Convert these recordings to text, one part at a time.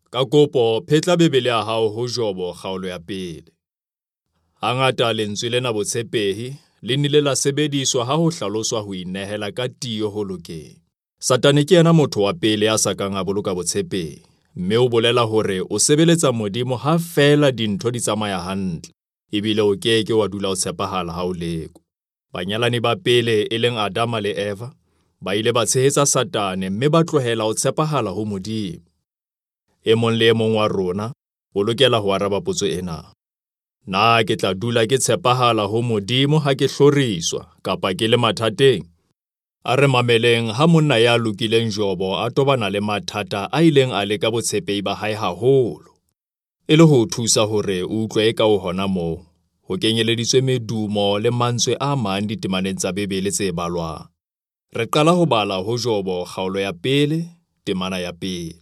Ka kopo phetla Bebele ya hao ho Jobo kgaolo ya pele. Hangata lentswe lena botshepehi le nnile la sebediswa ha ho hlaloswa ho inehela ka tiyo ho lokeng. Satane ke yena motho wa pele ya sakang a boloka botshepehi, mme o bolela hore o sebeletsa Modimo ha fela dintho di tsamaya hantle, ebile o keke wa dula o tshepahala ha o lekwa. Banyalani ba pele e leng Adama le Eva ba ile ba tshehetsa Satane mme ba tlohela ho tshepahala ho Modimo. E mong le e mong wa rona o lokela ho araba potso ena. Na ke tla dula ke tshepahala ho Modimo ha ke hloriswa kapa ke le mathateng? A re mameleng ha monna ya lokileng Jobo a tobana le mathata a ileng a leka botshepehi ba hae haholo. E le ho thusa hore o utlwe eka o hona moo, ho kenyeleditswe medumo le mantswe a mang ditemaneng tsa Bebele tse balwang. Re qala ho bala ho Jobo kgaolo ya pele, temana ya pele.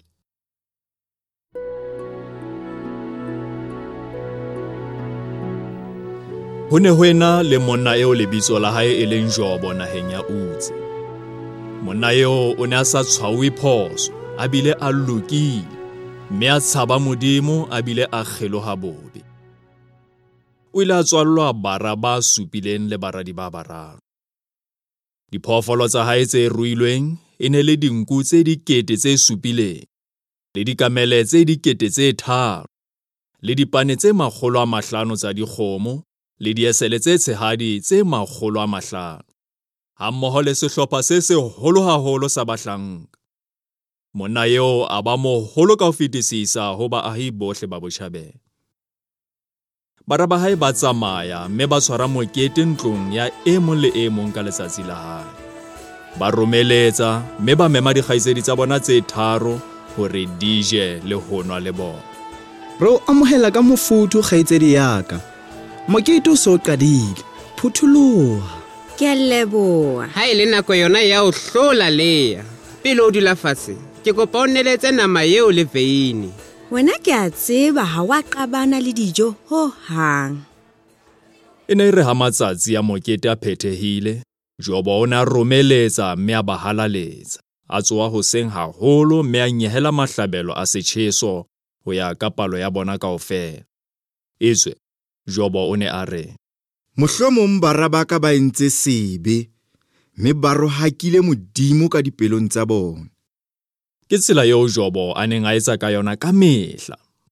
Ho ne ho ena le monna eo lebitso la hae e leng Jobo naheng ya Utse. Monna eo o ne a sa tshwauwe phoso, a bile a lokile, mme a tshaba Modimo a bile a kgeloha bobe. O ile a tswallwa bara ba supileng le baradi ba bararo. Diphoofolo tsa hae tse ruilweng e ne le dinku tse dikete tse supileng, le dikamele tse dikete tse 3, le dipane tse 500 tsa dikgomo, le diesele tse tshehadi tse 500, hammoho le sehlopha se seholo haholo sa bahlanka. Monna eo a ba moholo ka ho fetisisa ho baahi bohle ba Botjhabela. Bara ba hae ba tsamaya mme ba tshwara mokete ntlong ya e mong le e mong ka letsatsi la hae. Ba romeletsa mme ba mema dikgaitsedi tsa bona tse 3 hore di je le ho nwa le bona. Re o amohela ka mofuthu kgaitsedi ya ka. Mokete o so qadile. Phutholoha. Ke a leboha. Ha e le nako yona ya ho hlola leya. Pele o dula fatshe, ke kopa o neletse nama eo le veini. Wena ke a tseba ha wa qabana le dijo ho hang. E ne re ha matsatsi ya mokete a phethehile, Jobo o ne a romeletsa mme a ba halaletsa. A tsoha hoseng haholo mme a nyehela mahlabelo a setjheso ho ya ka palo ya bona kaofela. Etswe Jobo o ne a re, Mohlomong bara ba ka ba entse sebe, mme ba rohakile Modimo ka dipelong tsa bona. Ke tsela eo Jobo a neng a etsa ka yona ka mehla.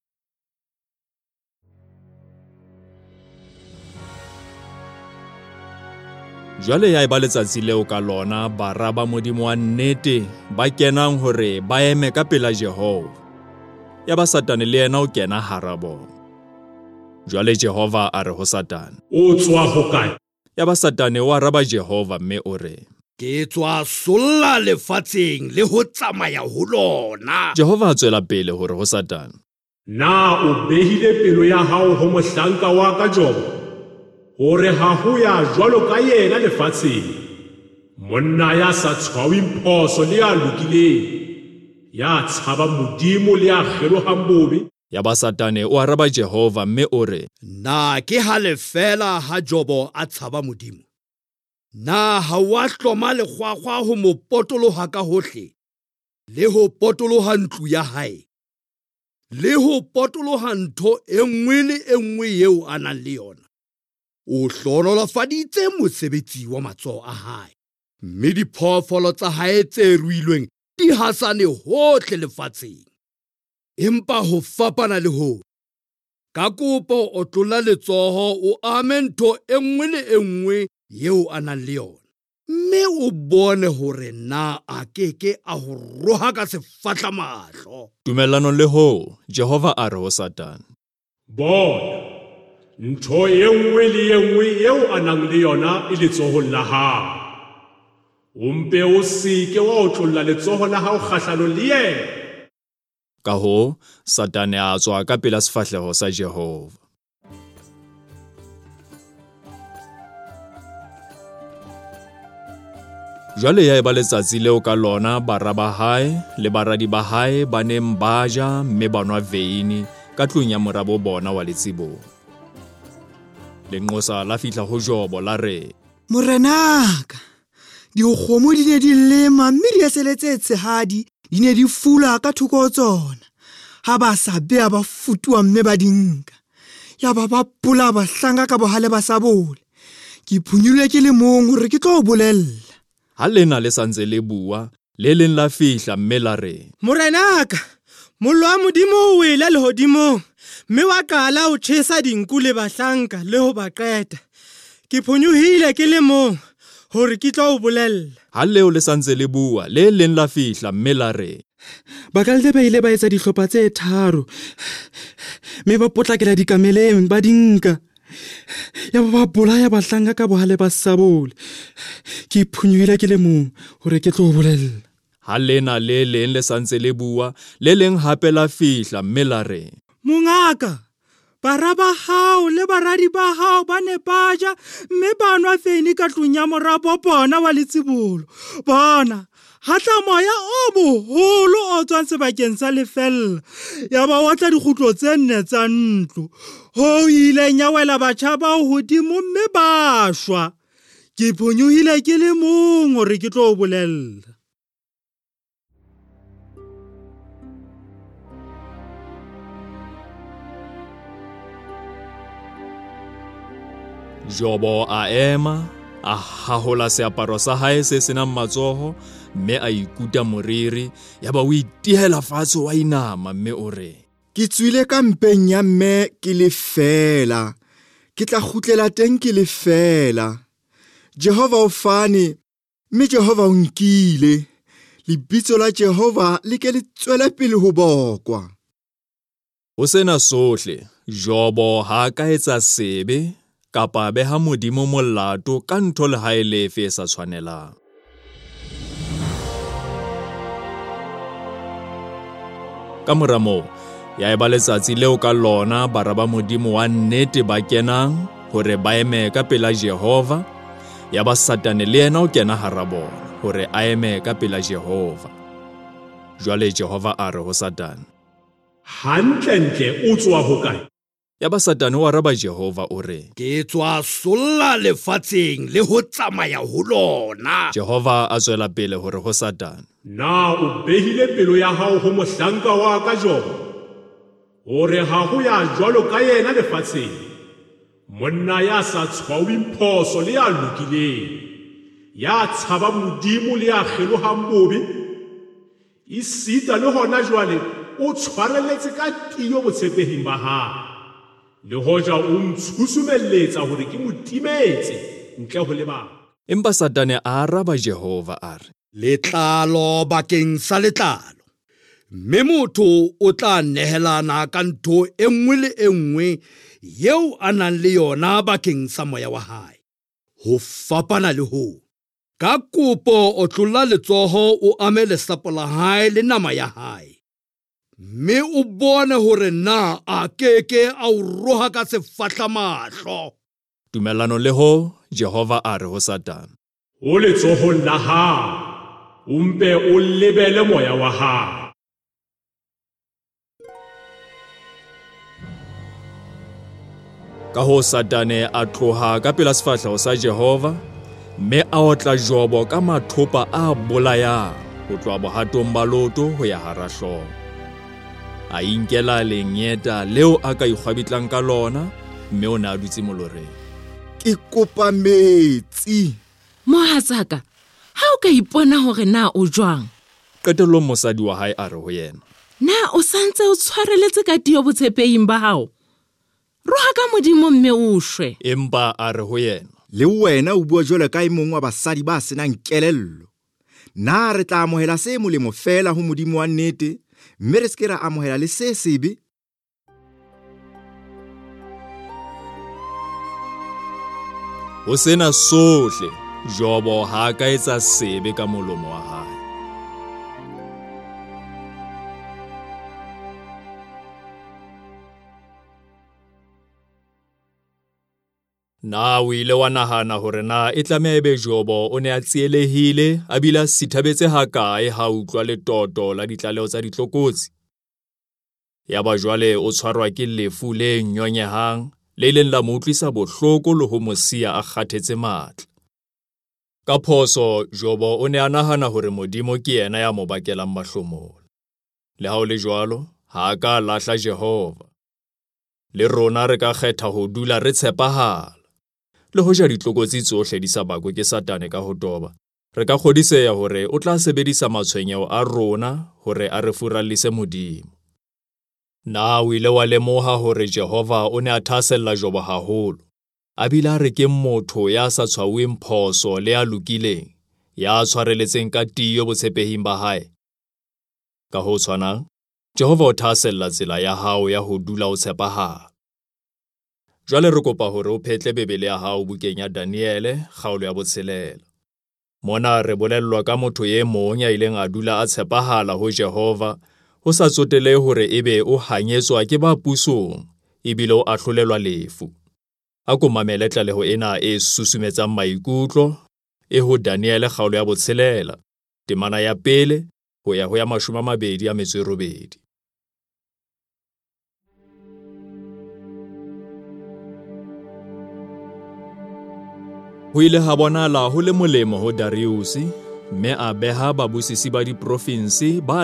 Jwale ya eba letsatsi leo ka lona bara ba Modimo wa nnete ba kenang hore ba eme ka pela Jehova. Ya ba Satane le yena o kena hara bona. Jwale Jehova a re ho Satane, O tswa hokae? Ya ba Satane o araba Jehova mme o re, Ke tswa solla lefatsheng le ho tsamaya ho lona. Jehova a tswela pele hore ho Satane, Na o behile pelo ya hao ho mohlanka wa ka Jobo, hore ha ho ya jwalo ka yena lefatsheng, monna ya sa tshwauweng phoso le ya lokileng, ya tshaba Modimo le ya kgelohang bobe? Ya ba Satane o araba Jehova mme o re, Na ke halefela ha Jobo a tshaba Modimo. Na ha wa hloma lekgwakgwa ho mo potoloha ka hohle, le ho potoloha ntlu ya hae, le ho potoloha ntho e nngwe le e nngwe eo a nang le yona. O hlonolofaditse mosebetsi wa matsoho a hae, mme diphoofolo tsa hae tse ruilweng di hasane hohle lefatsheng. Empa ho fapana le ho, ka kopo o tlola letsoho o ame ntho e nngwe le e nngwe eo a nang le yona, mme o bone hore na a keke a ho roha ka sefatlamahlo. Tumellano le ho, Jehova a re ho Satane, Bona, ntho e nngwe le e nngwe eo a nang le yona e letsohong la hao. O mpe o seke wa o tlolla letsoho la hao kgahlano le yena. Ka ho, Satane a tswa ka pela sefahleho sa Jehova. Jwale ya eba letsatsi leo ka lona bara ba hae le baradi ba hae ba neng ba ja mme ba nwa veini ka tlung ya morabo bona wa letsibong. Lenqosa la fihla ho Jobo la re, Morenaka, dikgomo di ne di lema mme diesele tse tshehadi di ne di fula ka thoko tsona. ha ba sa beha ba futuwa mme ba dinka. Ya ba pola ba hlanga ka bohale ba sabole. Ke phunyilwe ke le mong hore ke tlo o bolella. Ha lena le santse le bua, le leng la fihla mme la re, Morenaka, mollo wa Modimo o wele lehodimong, mme wa qala ho tjhesa dinku le bahlanka le ho ba qeta. Ke phunyuhile ke le mong hore ke tlo o bolella. ha leo le santse le bua, le leng la fihla mme la re, Bakalde ba ile ba etsa dihlopha tse 3, mme ba potlakela dikameleng ba dinka. Ya ba bolaya bahlanka ka bohale ba sabole. Ke phunyuhile ke le mong hore ke tlo o bolella. ha lena le leng le santse le bua, le leng hape la fihla mme la re, Mongaka, bara ba hao le baradi ba hao ba ne ba ja, mme ba nwa feini ka tlung ya morapo bona wa letsibolo. Bona, hatla moya o boholo o tswang sebakeng sa lefella, ya ba watla dikgutlo tse 4 tsa ntlo. Ho ileng ya wela batjha bao hodimo mme ba shwa. Ke phonyuhile ke le mong hore ke tlo o bolella. Jobo a ema, a hahola seaparo sa hae se senang matsoho, mme a ikuta moriri, ya ba o itihela fatshe wa inama mme o re, Ke tswile ka mpeng ya mme ke le fela. Ke tla kgutlela teng ke le fela. Jehova o fane, mme Jehova o nkile. Lebitso la Jehova le ke le tswele pele ho bokwa. Ho sena sohle, Jobo ha ka etsa sebe, kapa beha Modimo molato ka ntho le ha e lefe e sa tshwanelang. Ka mora moo, ya eba letsatsi leo ka lona bara ba Modimo wa nnete ba kenang hore ba eme ka pela Jehova, ya ba Satane le yena o kena hara bona hore a eme ka pela Jehova. Jwale Jehova a re ho Satane, Hantlentle o tswa hokae? ya ba Satane o araba Jehova o re, Ke tswa solla lefatsheng le ho tsamaya ho lona. Jehova a tswela pele hore ho Satane, Na o behile pelo ya hao ho mohlanka wa ka Jobo, hore ha ho ya jwalo ka yena lefatsheng, monna ya sa tshwauweng phoso le ya lokileng, ya tshaba Modimo le ya kgelohang bobe, esita le hona jwale o tshwarelletse ka tiyo botshepehing ba hae, le hoja o ntshusumelletsa hore ke mo timetse ntle ho lebaka. empa Satane a araba Jehova a re, Letlalo bakeng sa letlalo. Mme motho o tla nehelana ka ntho e nngwe le e nngwe yeo a nang le yona bakeng sa moya wa hae. Ho fapana le ho. Ka kopo o tlolla letsoho o ame lesapo la hae le nama ya hae. Mme o bone hore na a keke a o roha ka sefahlamahlo. Tumellano le ho, Jehova a re ho Satane, O letsohong la hao, o mpe o lebele moya wa hao. ka ho Satane a tloha ka pela sefahleho sa Jehova, mme a otla Jobo ka mathopa a bolayang ho tloha bohatong ba loto ho ya hara hlooho. A inkela lenyeta leo a ka ikgwabitlang ka lona, mme o ne a dutse moloreng. Ke kopa metsi. Mohatsaka, ha o ka ipona hore na o jwang? Qetellong mosadi wa hae a re ho yena, Na o santse o tshwareletse ka tiyo botshepehing ba hao? Roha ka Modimo mme o shwe. empa a re ho yena, Le wena o bua jwalo ka e mong wa basadi ba senang kelello. Na re tla amohela se molemo fela ho Modimo wa nnete, mme re se ra amohela le se sebe? ho sena sohle, Jobo ha ka etsa sebe ka molomo wa hae. Na o ile wa nahana hore na e tlameha ebe Jobo o ne a tsielehile a bile a sithabetse hakae ha utlwa letoto la ditlaleho tsa ditlokotsi? Ya ba jwale o tshwarwa ke lefu le nyonyehang, le ileng la mo utlwisa bohloko le ho mo siya a kgathetse matla. Ka phoso, Jobo o ne a nahana hore Modimo ke yena ya mo bakelang mahlomola. Le ha o le jwalo, ha ka lahla Jehova. Le rona re ka kgetha ho dula re tshepahala. Le hoja ditlokotsi tsohle di sa bakwe ke Satane ka ho toba, re ka kgodiseha hore o tla sebedisa matshwenyeho a rona hore a re furallise Modimo. Na o ile wa lemoha hore Jehova o ne a thasella Jobo haholo, a bile a re ke motho ya sa tshwauweng phoso le a lokileng, ya tshwareletseng ka tiyo botshepehing ba hae. Ka ho tshwanang, Jehova o thasella tsela ya hao ya ho dula o tshepahala. Jwale re kopa hore o phetle Bebele ya hao bukeng ya Daniele, kgaolo ya 6. Mona re bolellwa ka motho ye mong ya ileng a dula a tshepahala ho Jehova, ho sa tsotele hore ebe o hanyetswa ke ba pusong, ebile o ahlolelwa lefu. A ko mamele tlaleho ena e susumetsang maikutlo, e ho Daniele kgaolo ya 6, temana ya 1 ho ya ho ya 28. Ho ile ha bonahala ho le molemo ho Darius, mme a beha babusisi ba diprovinsi ba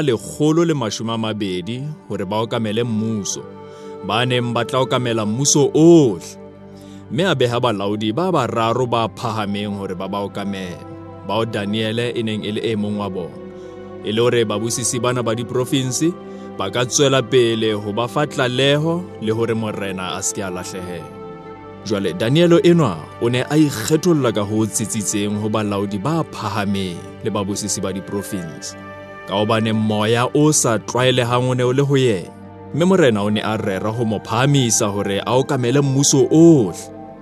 120 hore ba okamele mmuso, ba neng ba tla okamela mmuso ohle. Mme a beha balaodi ba bararo ba phahameng hore ba okamele, bao Daniele e neng e le e mong wa bona, e le hore babusisi bana ba diprovinsi ba ka tswela pele ho ba fa tlaleho le hore morena a se ke a lahlehela. Jwale Danielo enwa o ne a ikgetholla ka ho tsitsitseng ho balaodi ba phahameng le babusisi ba diprovinsi, ka hobane moya o sa tlwaelehang o ne o le ho yena, mme morena o ne a rera ho mo phahamisa hore a okamele mmuso ohle.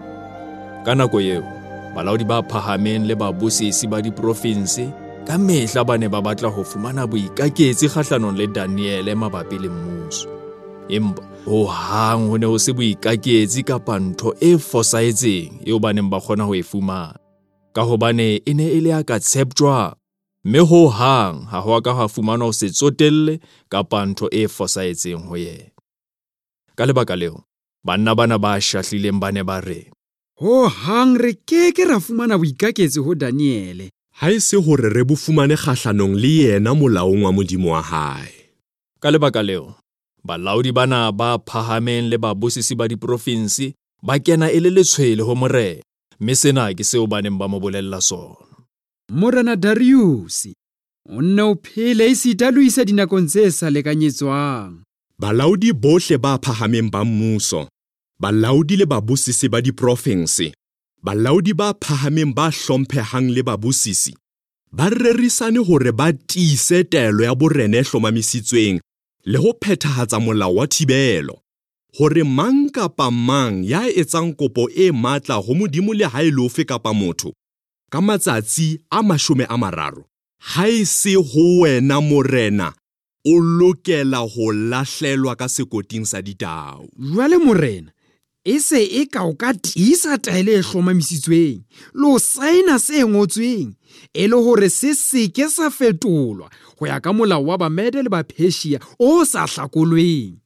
Ka nako eo, balaodi ba phahameng le babusisi ba diprovinsi ka mehla ba ne ba batla ho fumana boikaketsi kgahlanong le Daniele mabapi le mmuso. Empa ho hang ho ne ho se boikaketsi kapa ntho e fosahetseng eo ba neng ba kgona ho e fumana, ka hobane e ne e le ya ka tshepjwa, mme ho hang ha ho ka ha fumana ho se tsotelle kapa ntho e fosahetseng ho yena. Ka lebaka leo, banna bana ba shahlileng ba ne ba re, ho hang re ke ra fumana boikaketsi ho Daniele, ha e se hore re bo fumane kgahlanong le yena molaong wa Modimo wa hae. Ka lebaka leo, balaodi bana ba phahameng le babusisi ba diprovinsi ba kena e le letshwele ho morena, mme sena ke seo ba neng ba mo bolella sona. Morena Darius, o nne o phele esita le isa dinakong tse sa lekanyetswang. Balaodi bohle ba phahameng ba mmuso, balaodi le babusisi ba diprovinsi, balaodi ba phahameng ba hlomphehang le babusisi, ba rerisane hore ba tiise taelo ya borena e hlomamisitsweng le ho phethahatsa molao wa thibelo, hore mang kapa mang ya etsang kopo e matla ho Modimo le ha e le ofe kapa motho, ka matsatsi a 30, ha e se ho wena morena, o lokela ho lahlelwa ka sekoting sa ditau. Jwale morena, e se e ka o ka tiisa taelo e hlomamisitsweng, lo saena se ngotsweng, e le hore se seke sa fetolwa ho ya ka molao wa Bamede le Bapheshia o sa hlakolweng.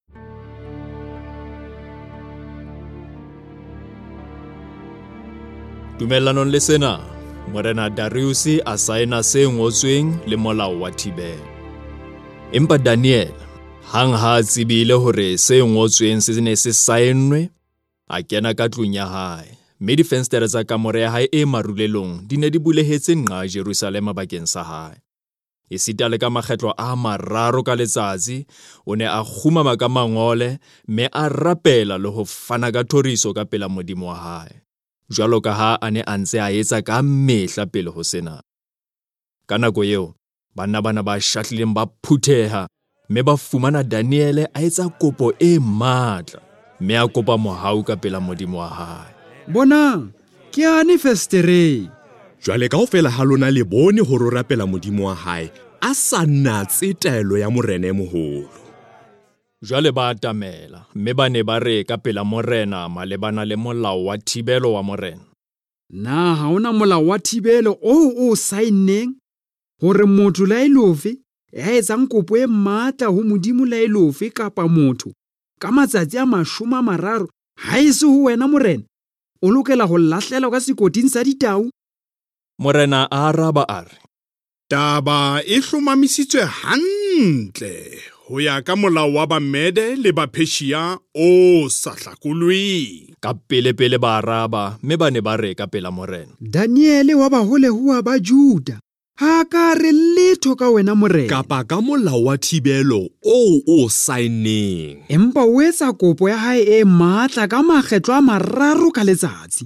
Tumellanong le sena, morena Darius a saena se ngotsweng le molao wa thibelo. Empa Daniel, hang ha tsebile hore se ngotsweng se ne se saennwe, a kena ka tlung ya hae, mme difenstere tsa kamore ya hae e marulelong di ne di bulehetse nqa Jerusalema bakeng sa hae. E sita le ka makgetlo a 3 ka letsatsi, o ne a khumama ka mangole, mme a rapela le ho fana ka thoriso ka pela Modimo wa hae, jwalo ka ha a ne a ntse a etsa ka mehla pele ho sena. Ka nako eo, banna bana ba shahlileng ba phutheha, mme ba fumana Daniele a etsa kopo e matla, mme a kopa mohau ka pela Modimo wa hae. Bonang, ke ane festereng. Jwale kaofela ha lona le bone ho rapela Modimo wa hae, a sa natse taelo ya morena e moholo. Jwale ba atamela, mme ba ne ba re ka pela morena malebana le molao wa thibelo wa morena. Na ha ona molao wa thibelo o saenneng hore motho la ilofe ya etsang kopo e matla ho Modimo la ilofe kapa motho ka matsatsi a 30 ha e se ho wena morena, o lokela ho lahlelwa ka sekoting sa ditau? Morena a araba a re, taba e hlomamisitswe hantle ho ya ka molao wa Bamede le Bapheshia o sa hlakolweng. Ka pele ba araba, mme ba ne ba re ka pela morena. Daniele wa baholehoa ba Juda, ha ka re letho ka wena morena. Kapa ka molao wa thibelo o saenneng. Empa o etsa kopo ya hae e matla ka makgetlo a 3 ka letsatsi.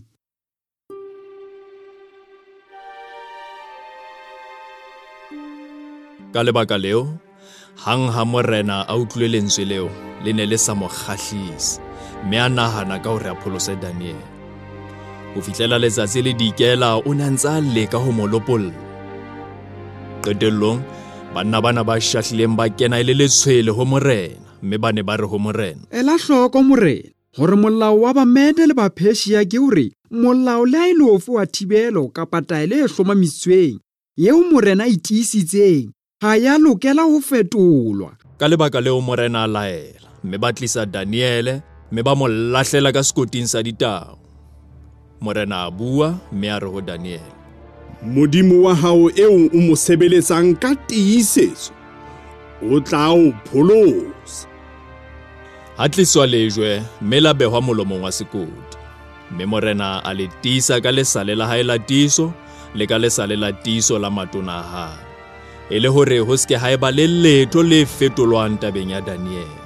Ka lebaka leo, hang ha morena a utlwile lentswe leo, le ne le sa mo kgahlise, mme a nahana ka hore a pholose Daniel. Ho fihlela letsatsi le dikela, o ne a ntse a leka ho mo lopolla. Qetellong, banna bana ba shahlileng ba kena le letshwele ho morena, mme ba ne ba re ho morena. Ela hloko morena, hore molao wa Bamede le Bapheshia ke hore molao le haelofe wa thibelo kapa taelo e hlomamisitsweng, yeo morena a itiisitseng, ha ya lokela ho fetolwa. Ka lebaka leo morena a laela, mme ba tlisa Daniele, mme ba mo lahlela ka sekoting sa ditau. Morena a bua, mme a re ho Daniele, Modimo wa hao eo o mo sebeletsang ka tiisetso, o tla o pholosa. ha tliswa lejwe, mme la behwa molomong wa sekoti. Mme morena a le tiisa ka lesale la hae la tiiso, le ka lesale la tiiso la matona a hae, e le hore ho ske haeba le letho le fetolwang tabeng ya Daniele.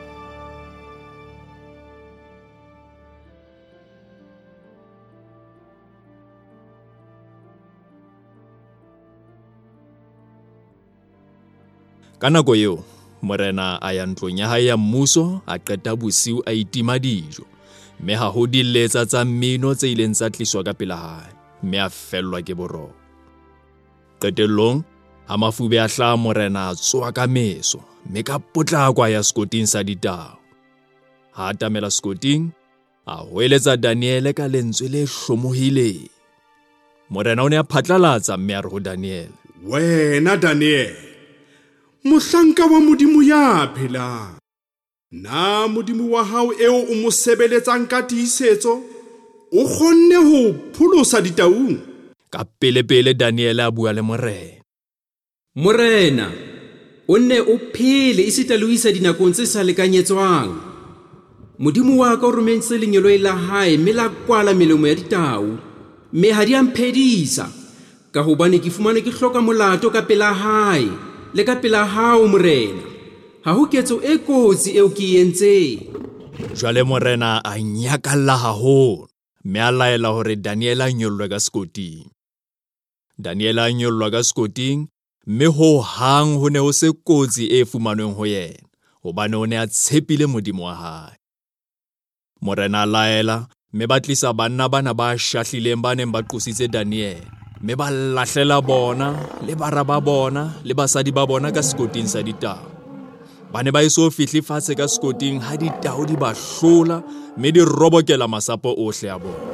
Ka nako eo, morena a ya ntlong ya hae ya mmuso, a qeta bosiu a itima dijo, mme ha ho diletsa tsa mmino tse ileng tsa tliswa ka pela hae, mme a fellwa ke boroko. Qetellong, ha mafube a hlaha, morena a tsoha ka meso, mme ka potlako a ya sekoting sa ditau. Ha a tamela sekoting, a hweletsa Daniele ka lentswe le hlomohileng. Morena o ne a phatlalatsa, mme a re ho Daniele, Wena Daniel, mohlanka wa Modimo ya phelang, na Modimo wa hao eo o mo sebeletsang ka tiisetso, o kgonne ho pholosa ditaung? Ka pele Daniele a bua le morena. Morena, o nne o phele esita le ho isa dinakong tse sa lekanyetswang. Modimo wa ka o romentse lenyelo la hae, mme la kwala melomo ya ditau, mme ha di a mphedisa, ka hobane ke fumane ke hloka molato ka pela hae, le ka pela hao morena. Ha ho ketso e kotsi eo ke entseng. Jwale morena a nyakalla haholo, mme a laela hore Daniele a nyollwe ka sekoting. Daniele a nyollwa ka sekoting, mme ho hang ho ne ho se kotsi e fumanweng ho yena, hobane o ne a tshepile Modimo wa hae. Morena a laela, mme ba tlisa banna bana ba shahlileng ba neng ba qositse Daniele, mme ba lahlela bona, le bara ba bona, le basadi ba bona ka sekoting sa ditau. Ba ne ba eso fihle fatshe ka sekoting ha ditau di ba hlola, mme di robokela masapo ohle a bona.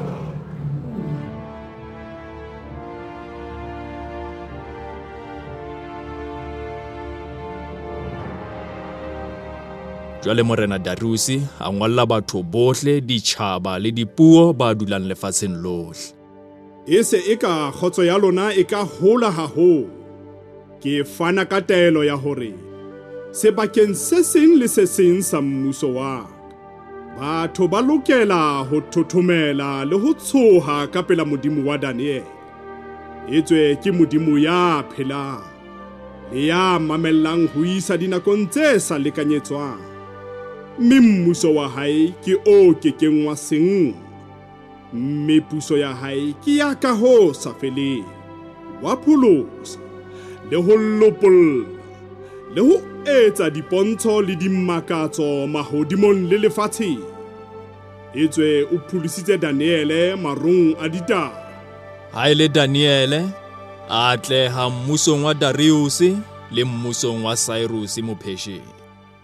Jwale morena Darusi a ngolla batho bohle, ditjhaba le dipuo ba dulang lefatsheng lohle. E se e ka kgotso ya lona e ka hola haholo, ke fana ka taelo ya hore sebakeng se seng le se seng sa mmuso wa ka, batho ba lokela ho thothomela le ho tshoha ka pela Modimo wa Daniele. Etswe ke Modimo ya phelang, le ya mamellang ho isa dinakong tse sa lekanyetswang. Mme mmuso wa hae ke o kekeng wa seng, mme puso ya hae ke ya ka ho sa feleng, wa pholosa le ho lopolla le ho etsa dipontsho le dimmakatso mahodimong le lefatsheng. Etswe o pholositse Daniele marung a ditau. Ha ele Daniele a atleha mmusong wa Darius le mmusong wa Cyrus Mophesheng.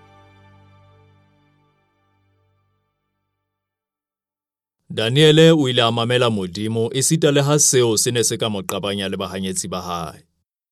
Daniele o ile a mamela Modimo esita le ha seo se ne se ka mo qabanya le bahanyetsi ba hae.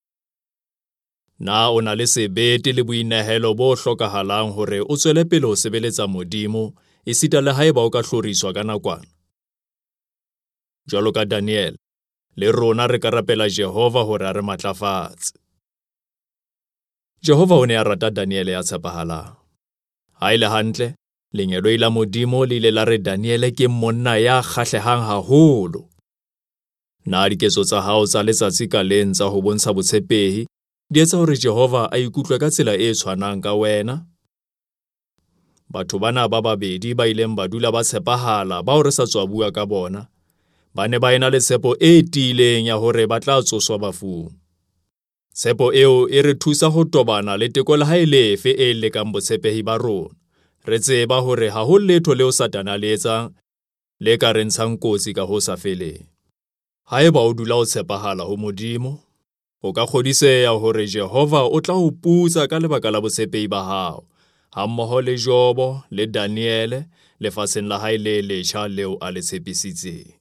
Na o na le sebete le boinehelo bo hlokahalang hore o tswele pele ho sebeletsa Modimo esita le haeba o ka hloriswa ka nakwana. Jwalo ka Daniele, le rona re ka rapela Jehova hore a re matlafatse. Jehova o ne a rata Daniele ya tshepahalang. Ha ile hantle, lenyelo la Modimo le ile la re Daniele ke monna ya kgahlehang haholo. Na diketso tsa hao tsa letsatsi ka leng tsa ho bontsha botshepehi di etsa hore Jehova a ikutlwe ka tsela e tshwanang ka wena? Batho bana ba babedi ba ileng ba dula ba tshepahala bao re sa tswa bua ka bona, ba ne ba ena le tshepo e tiileng ya hore ba tla tsoswa bafung. Tshepo eo e re thusa ho tobana le tekolo ha ile efe e lekang botshepehi ba rona. Re tseba hore ha ho letho leo Satana le etsang le ka re ntshang kotsi ka ho sa feleng. Haeba o dula o tshepahala ho Modimo, o ka kgodiseha hore Jehova o tla o putsa ka lebaka la botshepehi ba hao, hammoho le Jobo le Daniele lefatsheng la hae le letjha leo a le tshepisitseng.